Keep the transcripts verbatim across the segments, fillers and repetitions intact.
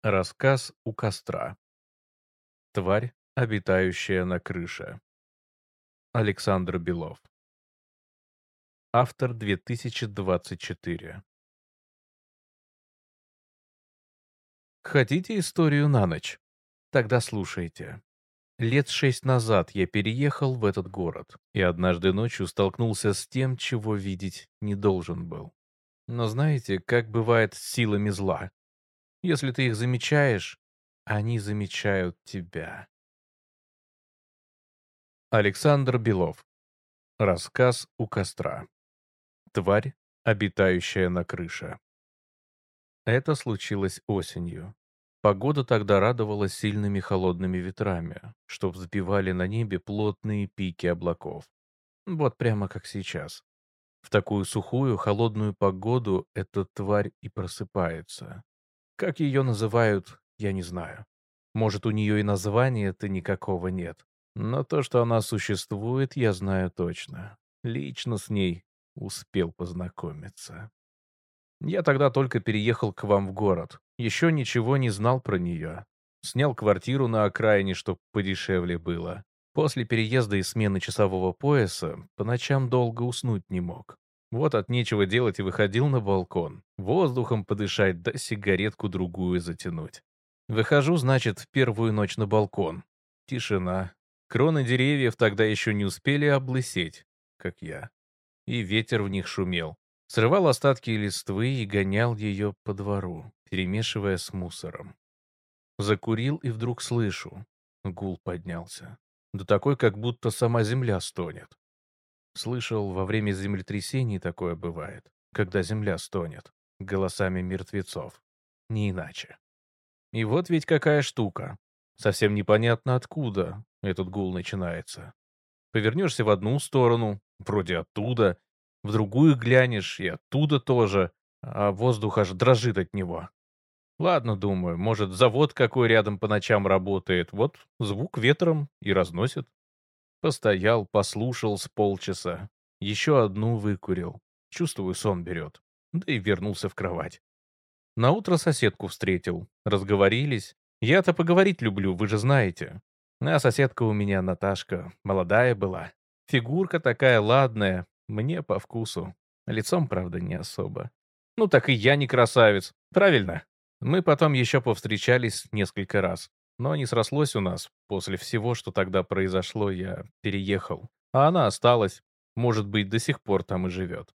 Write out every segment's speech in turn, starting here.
Рассказ у костра. Тварь, обитающая на крыше. Александр Белов. Автор две тысячи двадцать четыре. Хотите историю на ночь? Тогда слушайте. Лет шесть назад я переехал в этот город, и однажды ночью столкнулся с тем, чего видеть не должен был. Но знаете, как бывает с силами зла? Если ты их замечаешь, они замечают тебя. Александр Белов. Рассказ у костра. Тварь, обитающая на крыше. Это случилось осенью. Погода тогда радовала сильными холодными ветрами, что взбивали на небе плотные пики облаков. Вот прямо как сейчас. В такую сухую, холодную погоду эта тварь и просыпается. Как ее называют, я не знаю. Может, у нее и названия-то никакого нет. Но то, что она существует, я знаю точно. Лично с ней успел познакомиться. Я тогда только переехал к вам в город. Еще ничего не знал про нее. Снял квартиру на окраине, чтоб подешевле было. После переезда и смены часового пояса по ночам долго уснуть не мог. Вот от нечего делать и выходил на балкон. Воздухом подышать, да сигаретку-другую затянуть. Выхожу, значит, в первую ночь на балкон. Тишина. Кроны деревьев тогда еще не успели облысеть, как я. И ветер в них шумел. Срывал остатки листвы и гонял ее по двору, перемешивая с мусором. Закурил и вдруг слышу. Гул поднялся. Да такой, как будто сама земля стонет. Слышал, во время землетрясений такое бывает, когда земля стонет, голосами мертвецов. Не иначе. И вот ведь какая штука. Совсем непонятно, откуда этот гул начинается. Повернешься в одну сторону, вроде оттуда, в другую глянешь, и оттуда тоже, а воздух аж дрожит от него. Ладно, думаю, может, завод какой рядом по ночам работает, вот звук ветром и разносит. Постоял, послушал с полчаса, еще одну выкурил. Чувствую, сон берет. Да и вернулся в кровать. Наутро соседку встретил, разговорились. Я-то поговорить люблю, вы же знаете. А соседка у меня, Наташка, молодая была. Фигурка такая ладная, мне по вкусу. Лицом, правда, не особо. Ну так и я не красавец, правильно? Мы потом еще повстречались несколько раз. Но не срослось у нас. После всего, что тогда произошло, я переехал. А она осталась. Может быть, до сих пор там и живет.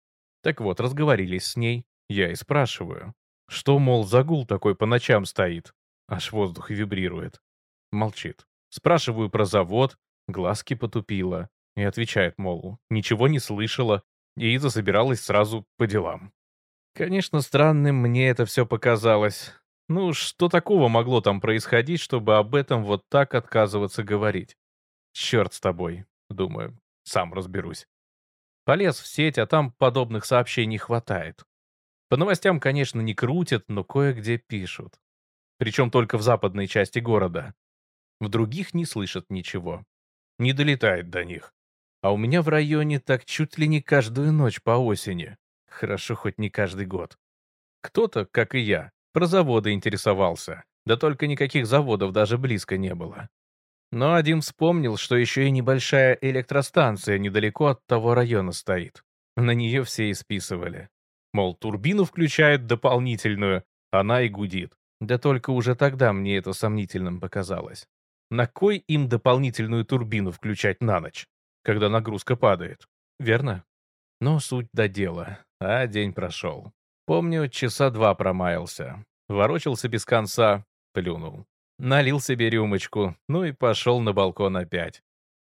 Так вот, разговорились с ней. Я и спрашиваю. Что, мол, за гул такой по ночам стоит? Аж воздух вибрирует. Молчит. Спрашиваю про завод, глазки потупила. И отвечает, мол, ничего не слышала. И засобиралась сразу по делам. Конечно, странным мне это все показалось. Ну, что такого могло там происходить, чтобы об этом вот так отказываться говорить? Черт с тобой, думаю, сам разберусь. Полез в сеть, а там подобных сообщений хватает. По новостям, конечно, не крутят, но кое-где пишут. Причем только в западной части города. В других не слышат ничего. Не долетает до них. А у меня в районе так чуть ли не каждую ночь по осени. Хорошо, хоть не каждый год. Кто-то, как и я, про заводы интересовался. Да только никаких заводов даже близко не было. Но один вспомнил, что еще и небольшая электростанция недалеко от того района стоит. На нее все и списывали. Мол, турбину включают дополнительную, она и гудит. Да только уже тогда мне это сомнительным показалось. На кой им дополнительную турбину включать на ночь, когда нагрузка падает? Верно? Но суть до дела, а день прошел. Помню, часа два промаялся. Ворочался без конца, плюнул. Налил себе рюмочку, ну и пошел на балкон опять.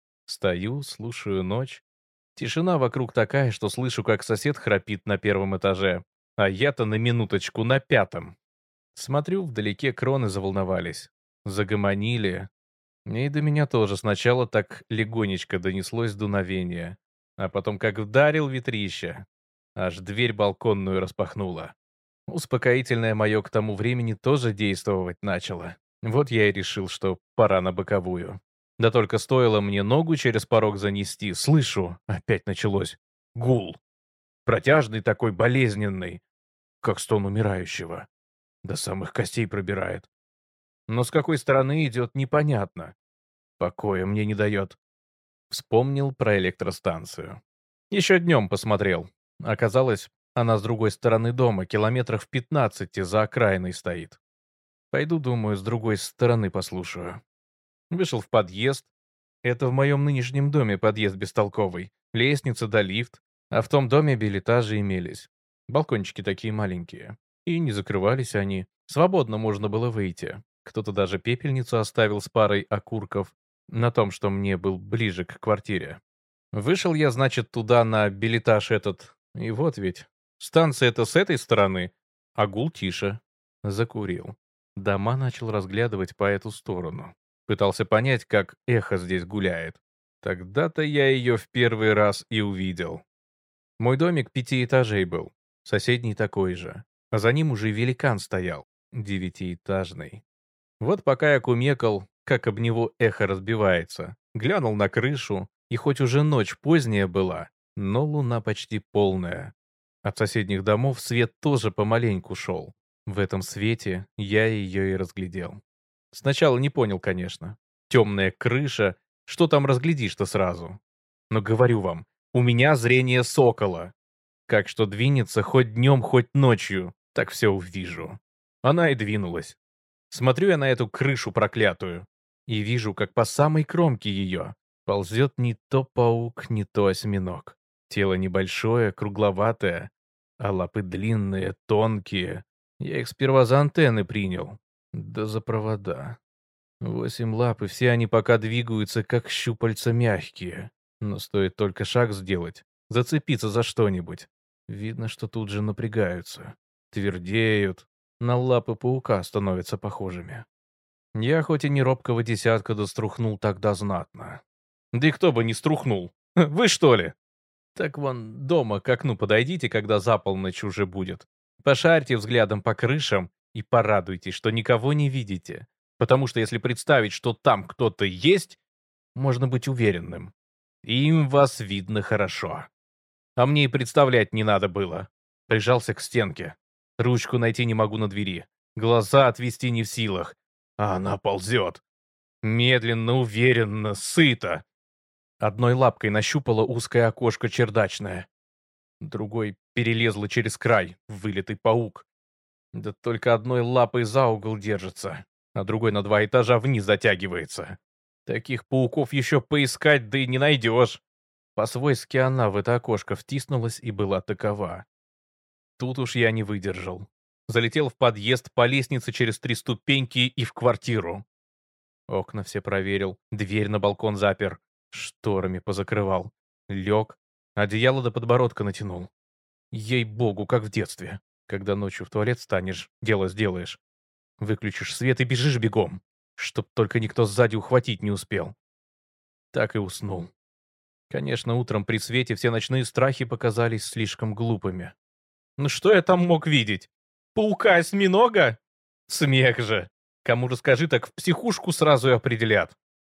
Стою, слушаю ночь. Тишина вокруг такая, что слышу, как сосед храпит на первом этаже, а я-то на минуточку на пятом. Смотрю, вдалеке кроны заволновались. Загомонили. И до меня тоже сначала так легонечко донеслось дуновение, а потом как вдарил ветрище. Аж дверь балконную распахнула. Успокоительное мое к тому времени тоже действовать начало. Вот я и решил, что пора на боковую. Да только стоило мне ногу через порог занести, слышу, опять началось. Гул. Протяжный такой, болезненный, как стон умирающего. До самых костей пробирает. Но с какой стороны идет, непонятно. Покоя мне не дает. Вспомнил про электростанцию. Еще днем посмотрел. Оказалось, она с другой стороны дома, километрах в пятнадцати за окраиной стоит. Пойду, думаю, с другой стороны послушаю. Вышел в подъезд. Это в моем нынешнем доме подъезд бестолковый. Лестница да лифт. А в том доме билетажи имелись. Балкончики такие маленькие. И не закрывались они. Свободно можно было выйти. Кто-то даже пепельницу оставил с парой окурков на том, что мне был ближе к квартире. Вышел я, значит, туда на билетаж этот. И вот ведь. Станция-то с этой стороны, а гул тише. Закурил. Дома начал разглядывать по эту сторону. Пытался понять, как эхо здесь гуляет. Тогда-то я ее в первый раз и увидел. Мой домик пяти этажей был, соседний такой же. А за ним уже великан стоял, девятиэтажный. Вот пока я кумекал, как об него эхо разбивается, глянул на крышу, и хоть уже ночь поздняя была, но луна почти полная. От соседних домов свет тоже помаленьку шел. В этом свете я ее и разглядел. Сначала не понял, конечно. Темная крыша, что там разглядишь-то сразу? Но говорю вам, у меня зрение сокола. Как что двинется хоть днем, хоть ночью, так все увижу. Она и двинулась. Смотрю я на эту крышу проклятую и вижу, как по самой кромке ее ползет не то паук, не то осьминог. Тело небольшое, кругловатое, а лапы длинные, тонкие. Я их сперва за антенны принял, да за провода. Восемь лап, и все они пока двигаются, как щупальца мягкие. Но стоит только шаг сделать, зацепиться за что-нибудь. Видно, что тут же напрягаются, твердеют, на лапы паука становятся похожими. Я хоть и не робкого десятка, да струхнул тогда знатно. Да и кто бы не струхнул. Вы что ли? Так вон дома к окну подойдите, когда за полночь уже будет. Пошарьте взглядом по крышам и порадуйтесь, что никого не видите. Потому что если представить, что там кто-то есть, можно быть уверенным. Им вас видно хорошо. А мне и представлять не надо было. Прижался к стенке. Ручку найти не могу на двери. Глаза отвести не в силах. А она ползет. Медленно, уверенно, сыто. Одной лапкой нащупала узкое окошко чердачное. Другой перелезла через край, вылитый паук. Да только одной лапой за угол держится, а другой на два этажа вниз затягивается. Таких пауков еще поискать, да и не найдешь. По-свойски она в это окошко втиснулась и была такова. Тут уж я не выдержал. Залетел в подъезд по лестнице через три ступеньки и в квартиру. Окна все проверил, дверь на балкон запер, шторами позакрывал. Лег, одеяло до подбородка натянул. Ей-богу, как в детстве, когда ночью в туалет станешь, дело сделаешь. Выключишь свет и бежишь бегом, чтоб только никто сзади ухватить не успел. Так и уснул. Конечно, утром при свете все ночные страхи показались слишком глупыми. Ну что я там мог видеть? Паука-осьминога? Смех же. Кому расскажи, так в психушку сразу и определят.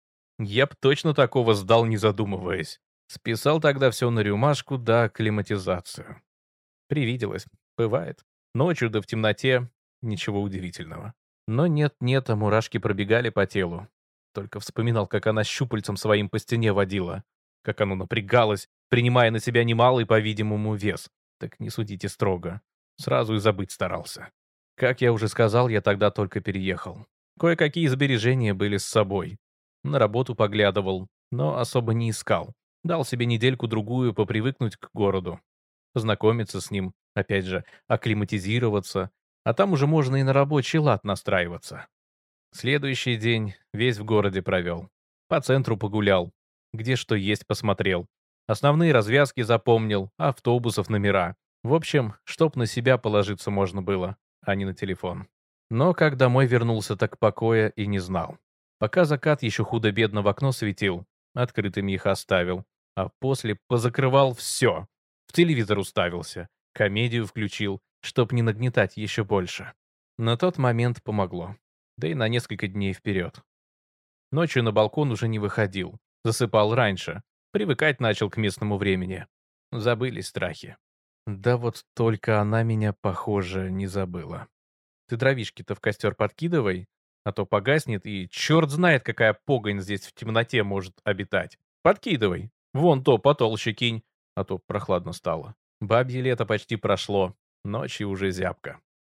Я б точно такого сдал, не задумываясь. Списал тогда все на рюмашку да акклиматизацию. Привиделось. Бывает. Ночью да в темноте. Ничего удивительного. Но нет-нет, а мурашки пробегали по телу. Только вспоминал, как она щупальцем своим по стене водила. Как оно напрягалось, принимая на себя немалый, по-видимому, вес. Так не судите строго. Сразу и забыть старался. Как я уже сказал, я тогда только переехал. Кое-какие сбережения были с собой. На работу поглядывал, но особо не искал. Дал себе недельку-другую попривыкнуть к городу. Познакомиться с ним, опять же, акклиматизироваться. А там уже можно и на рабочий лад настраиваться. Следующий день весь в городе провел. По центру погулял. Где что есть посмотрел. Основные развязки запомнил, автобусов номера. В общем, чтоб на себя положиться можно было, а не на телефон. Но как домой вернулся, так покоя и не знал. Пока закат еще худо-бедно в окно светил, открытыми их оставил. А после позакрывал все. В телевизор уставился, комедию включил, чтоб не нагнетать еще больше. На тот момент помогло. Да и на несколько дней вперед. Ночью на балкон уже не выходил. Засыпал раньше. Привыкать начал к местному времени. Забылись страхи. Да вот только она меня, похоже, не забыла. Ты дровишки-то в костер подкидывай, а то погаснет, и черт знает, какая погонь здесь в темноте может обитать. Подкидывай. Вон то потолще кинь, а то прохладно стало. Бабье лето почти прошло, ночи уже зябко.